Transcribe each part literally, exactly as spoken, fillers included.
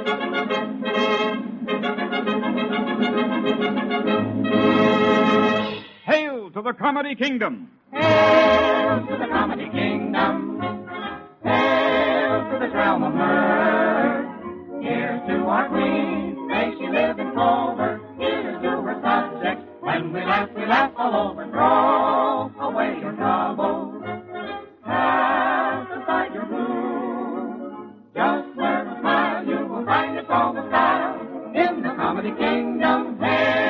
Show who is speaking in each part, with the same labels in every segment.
Speaker 1: Hail to the Comedy Kingdom!
Speaker 2: Hail to the Comedy Kingdom! Hail to this realm of mirth! Here's to our queen, may she live in clover. Here's to her subjects, when we laugh, we laugh all over. Throw away your troubles, cast aside your gloom. Just wear a smile, you will find it's all the style in the Comedy Kingdom. Hail!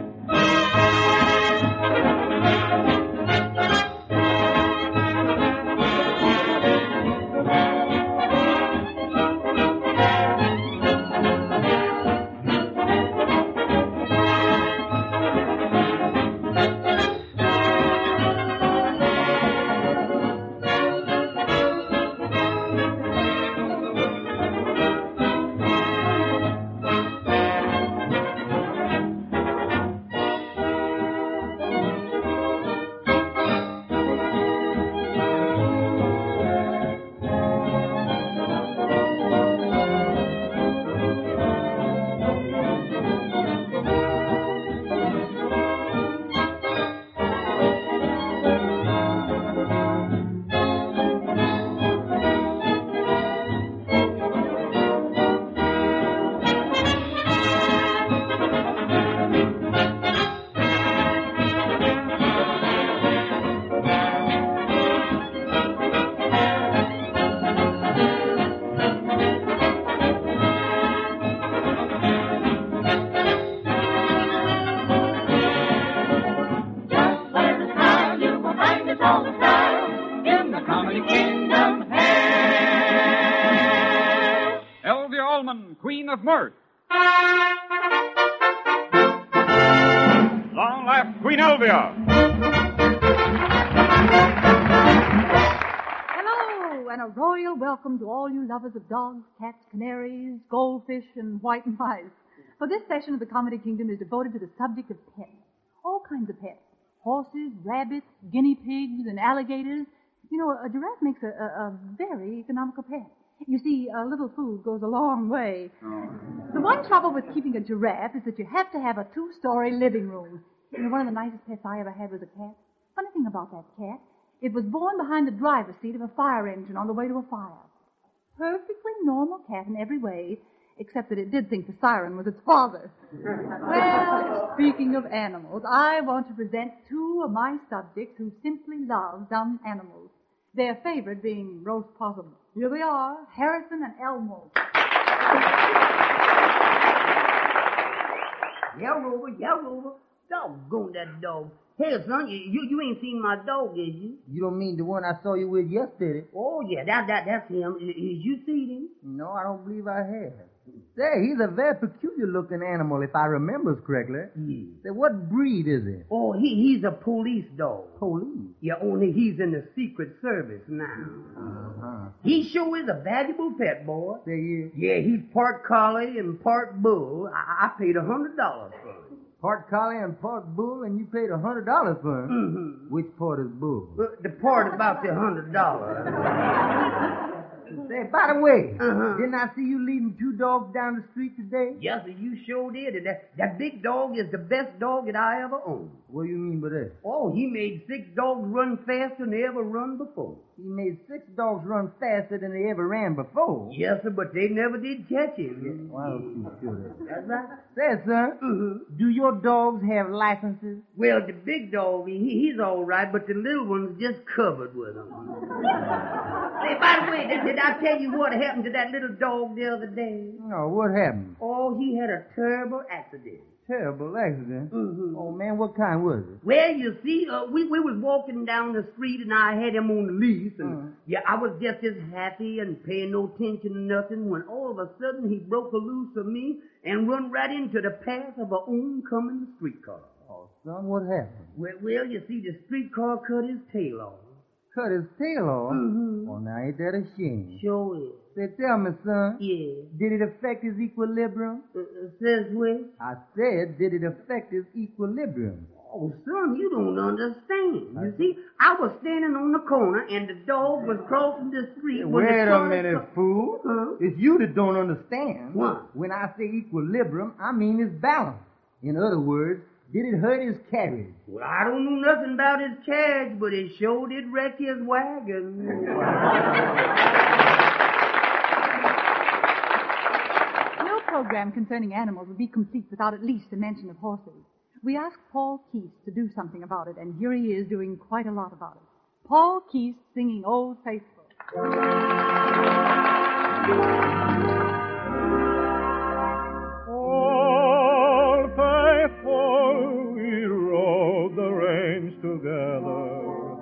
Speaker 1: Queen of Mirth. Long life Queen Elvia.
Speaker 3: Hello, and a royal welcome to all you lovers of dogs, cats, canaries, goldfish, and white mice. For this session of the Comedy Kingdom is devoted to the subject of pets. All kinds of pets. Horses, rabbits, guinea pigs, and alligators. You know, a giraffe makes a, a, a very economical pet. You see, a little food goes a long way. Oh. The one trouble with keeping a giraffe is that you have to have a two-story living room. You know, one of the nicest pets I ever had was a cat. Funny thing about that cat, it was born behind the driver's seat of a fire engine on the way to a fire. Perfectly normal cat in every way, except that it did think the siren was its father. Well, speaking of animals, I want to present two of my subjects who simply love dumb animals. Their favorite being roast possum. Here they are, Harrison and Elmo.
Speaker 4: Yeah, Rover, yeah, Rover. Doggone that dog. Hey, son, you, you you ain't seen my dog, is you?
Speaker 5: You don't mean the one I saw you with yesterday?
Speaker 4: Oh, yeah, that that that's him. Is, is you seen him?
Speaker 5: No, I don't believe I have. Say, he's a very peculiar-looking animal, if I remember correctly.
Speaker 4: Yeah.
Speaker 5: Say, what breed is he?
Speaker 4: Oh, he he's a police dog.
Speaker 5: Police?
Speaker 4: Yeah, only he's in the Secret Service now.
Speaker 5: Uh-huh.
Speaker 4: He sure is a valuable pet, boy.
Speaker 5: Say, you?
Speaker 4: Yeah, he's part collie and part bull. I, I paid a hundred dollars for him.
Speaker 5: Part collie and part bull, and you paid a hundred dollars for him?
Speaker 4: Mm-hmm.
Speaker 5: Which part is bull?
Speaker 4: Well, the part about the hundred dollars.
Speaker 5: Say, by the way,
Speaker 4: uh-huh.
Speaker 5: didn't I see you leading two dogs down the street today?
Speaker 4: Yes, sir, you sure did. And that, that big dog is the best dog that I ever owned.
Speaker 5: What do you mean by that?
Speaker 4: Oh, he made six dogs run faster than they ever run before.
Speaker 5: He made six dogs run faster than they ever ran before?
Speaker 4: Yes, sir, but they never did catch him.
Speaker 5: Yeah, why don't you sure that?
Speaker 4: That's right.
Speaker 5: Say, son,
Speaker 4: Mm-hmm.
Speaker 5: do your dogs have licenses?
Speaker 4: Well, the big dog, he, he's all right, but the little one's just covered with them. Say, by the way, did, did I tell you what happened to that little dog the other day?
Speaker 5: No, what happened?
Speaker 4: Oh, he had a terrible accident.
Speaker 5: Terrible accident?
Speaker 4: Mm-hmm.
Speaker 5: Oh, man, what kind was it?
Speaker 4: Well, you see, uh, we, we was walking down the street and I had him on the leash and,
Speaker 5: Uh-huh.
Speaker 4: yeah, I was just as happy and paying no attention to nothing when all of a sudden he broke a loose of me and run right into the path of a oncoming streetcar.
Speaker 5: Oh, son, what happened?
Speaker 4: Well, well, you see, the streetcar cut his tail off.
Speaker 5: Cut his tail off?
Speaker 4: Mm-hmm.
Speaker 5: Oh, now ain't that a shame?
Speaker 4: Sure is.
Speaker 5: Say, tell me, son.
Speaker 4: Yeah.
Speaker 5: Did it affect his equilibrium?
Speaker 4: Uh, uh, says which?
Speaker 5: I said, did it affect his equilibrium?
Speaker 4: Oh, son, you don't understand. You see, I was standing on the corner and the dog was crossing the street. when
Speaker 5: Wait
Speaker 4: the
Speaker 5: a
Speaker 4: car-
Speaker 5: minute, fool.
Speaker 4: Huh?
Speaker 5: It's you that don't understand.
Speaker 4: What?
Speaker 5: When I say equilibrium, I mean it's balance. In other words, did it hurt his carriage?
Speaker 4: Well, I don't know nothing about his carriage, but it sure did wreck his wagon.
Speaker 3: No program concerning animals would be complete without at least a mention of horses. We asked Paul Keith to do something about it, and here he is doing quite a lot about it. Paul Keith singing Old Faithful.
Speaker 6: Old Faithful, we rode the range together.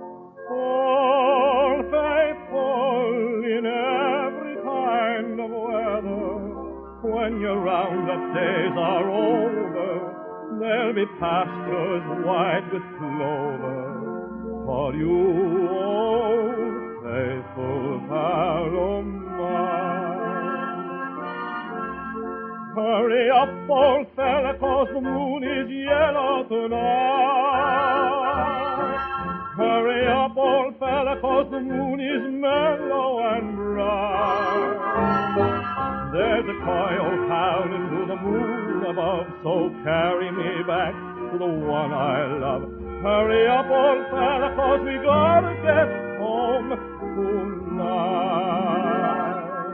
Speaker 6: Old Faithful, in every kind of weather. When your roundup days are over, there'll be pastures white with clover for you, old faithful pal of mine. Hurry up, old fella, 'cause the moon is yellow tonight. Hurry up, old fella, 'cause the moon is mellow and bright. There's a coyote howling to the moon above, so carry me back to the one I love. Hurry up, old fella, 'cause we gotta get home tonight.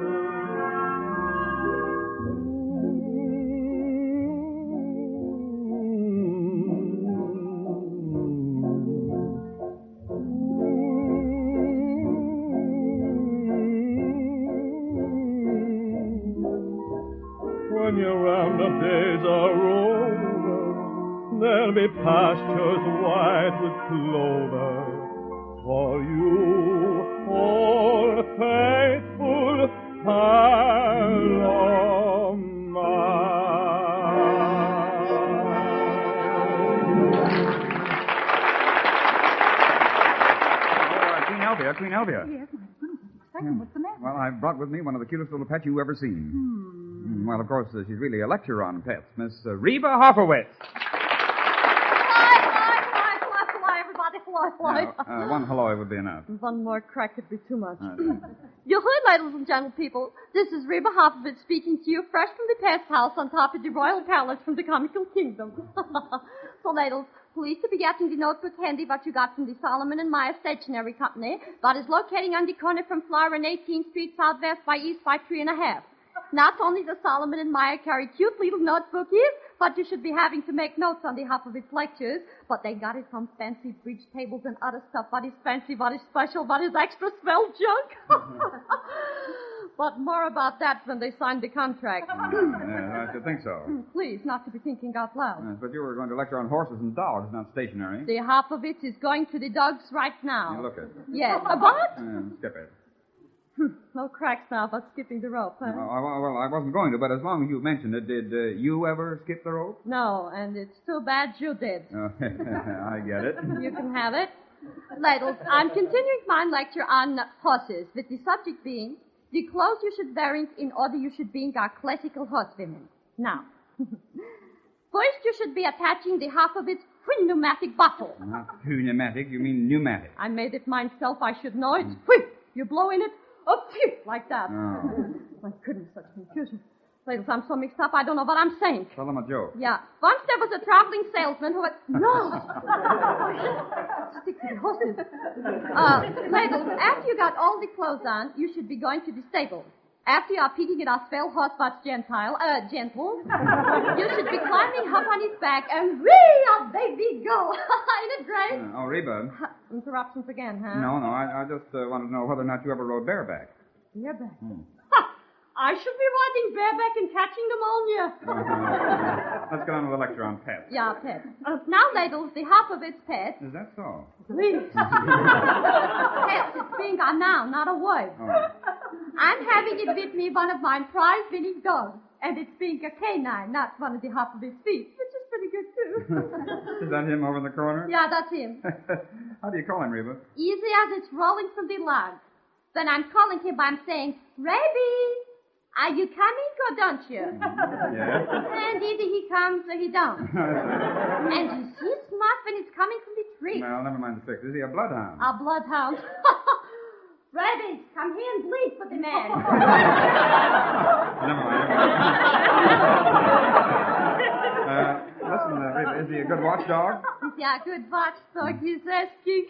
Speaker 6: When your roundup days are over, there'll be pastures white with clover for you, old faithful pal of
Speaker 1: Oh, Queen Elvia, Queen Elvia.
Speaker 3: Yes, my goodness, exciting. What's the matter?
Speaker 1: Well, I've brought with me one of the cutest little pets you ever seen.
Speaker 3: Hmm.
Speaker 1: Mm, Well, of course, uh, she's really a lecturer on pets. Miss uh, Reba Hopperwitz.
Speaker 7: Fly, fly, fly, fly, fly, everybody, fly, fly.
Speaker 1: Now, uh, one hello would be enough.
Speaker 7: One more crack would be too much.
Speaker 1: Uh,
Speaker 7: You heard, ladies and gentle people, this is Reba Hoppovitz speaking to you fresh from the pest house on top of the royal palace from the comical kingdom. So, ladies, please to be getting the notebook handy what you got from the Solomon and Meyer Stationery Company that is locating on the corner from Flower and eighteenth Street Southwest by East by three and a half. Not only does Solomon and Meyer carry cute little notebookies, but you should be having to make notes on behalf of its lectures, but they got it from fancy bridge tables and other stuff. What is fancy, what is special, what is extra swell junk. But more about that when they sign the contract.
Speaker 1: yeah, I should think so.
Speaker 7: Please, not to be thinking out loud.
Speaker 1: Yes, but you were going to lecture on horses and dogs, not stationary.
Speaker 7: The half of it is going to the dogs right now.
Speaker 1: You look it.
Speaker 7: Yes. A what?
Speaker 1: Uh, skip it.
Speaker 7: No cracks now about skipping the rope, huh?
Speaker 1: Well, I, well, I wasn't going to, but as long as you mentioned it, did uh, you ever skip the rope?
Speaker 7: No, and it's too bad you did.
Speaker 1: Oh, I get it.
Speaker 7: You can have it. Ladies, I'm continuing my lecture on horses, with the subject being the clothes you should wear in order you should be our classical horsewomen. Now, first you should be attaching the half of its twin pneumatic bottle.
Speaker 1: Not pneumatic, you mean pneumatic.
Speaker 7: I made it myself, I should know it. Whew, you blow in it, oh, phew, like that.
Speaker 1: Oh.
Speaker 7: My goodness, such confusion. Ladies, I'm so mixed up, I don't know what I'm saying.
Speaker 1: Tell them a joke.
Speaker 7: Yeah. Once there was a traveling salesman who had... No! Stick to the horses. Uh, ladies, after you got all the clothes on, you should be going to the stable. After you are peeking at our swell horse but gentile, uh, gentle, you should be climbing up on its back and whee, away we go. Ain't it great?
Speaker 1: Uh, oh, Reba.
Speaker 7: Uh, interruptions again, huh?
Speaker 1: No, no, I, I just uh, wanted to know whether or not you ever rode bareback.
Speaker 7: Bareback.
Speaker 1: Hmm.
Speaker 7: Ha! I should be riding bareback and catching pneumonia.
Speaker 1: Let's get on to the lecture on pets.
Speaker 7: Yeah, pet. Uh, now, ladies, the half of it's pet.
Speaker 1: Is that so?
Speaker 7: Please. Pets, it's being a noun, not a word.
Speaker 1: Oh.
Speaker 7: I'm having it with me, one of my prize-winning dogs. And it's being a canine, not one of the half of his feet, which is pretty good, too.
Speaker 1: Is that him over in the corner?
Speaker 7: Yeah, that's him.
Speaker 1: How do you call him, Reba?
Speaker 7: Easy as it's rolling from the log. When I'm calling him, I'm saying, Raby, Are you coming or don't you?
Speaker 1: Yes.
Speaker 7: And either he comes or he don't. And you see smart when it's coming from the tree.
Speaker 1: Well, never mind the tricks. Is he a bloodhound?
Speaker 7: A bloodhound. Rabbits, come here and bleed for the man.
Speaker 1: Never mind. uh, listen, uh, Rita, is he a good watchdog?
Speaker 7: Is he a good watchdog, he's asking.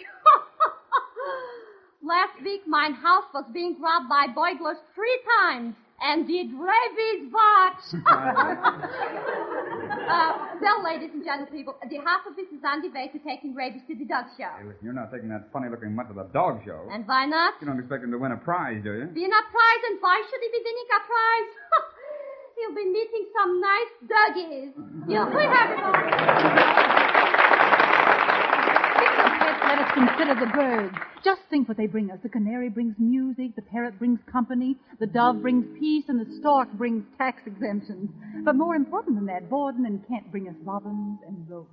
Speaker 7: Last week, my house was being robbed by burglars three times. And did rabies watch? uh, well, ladies and gentle people, the half of this is on the way to taking rabies to the dog show.
Speaker 1: Hey, listen, you're not taking that funny-looking mutt to the dog show.
Speaker 7: And why not?
Speaker 1: You don't expect him to win a prize, do you?
Speaker 7: Win a prize, and why should he be winning a prize? He'll be meeting some nice doggies. You'll we have it all.
Speaker 3: Let us consider the birds. Just think what they bring us. The canary brings music, the parrot brings company, the dove brings peace, and the stork brings tax exemptions. But more important than that, Borden and Kent bring us robins and roses.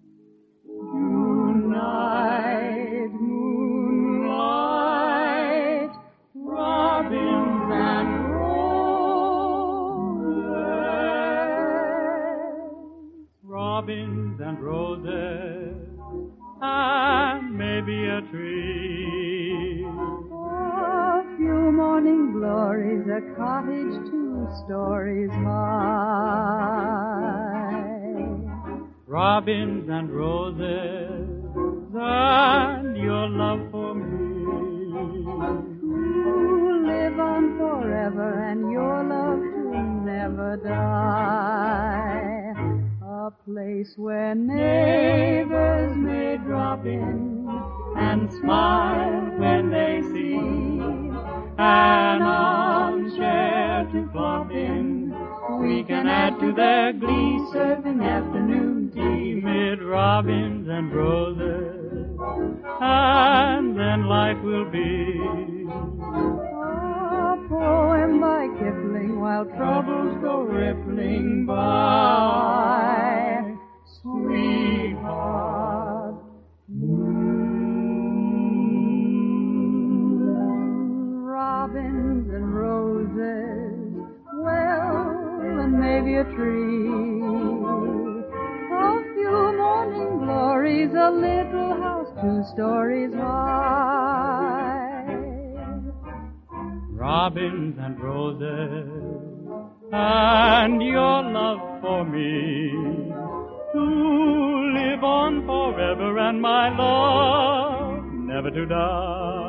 Speaker 2: Moonlight, moonlight, robins and roses.
Speaker 6: Robins and roses. And maybe a tree.
Speaker 2: A few morning glories, a cottage two stories high.
Speaker 6: Robins and roses, and your love for me.
Speaker 2: To live on forever, and your love to never die. A place where neighbors may drop in and smile when they see an armchair to flop in. We can add to their glee, serving afternoon tea mid robins and roses, and then life will be a poem by Kipling while troubles go rippling by. Sweetheart, moon, robins and roses, well, and maybe a tree. A few morning glories, a little house two stories high.
Speaker 6: Robins and roses, and your love for me. To live on forever and my love never to die.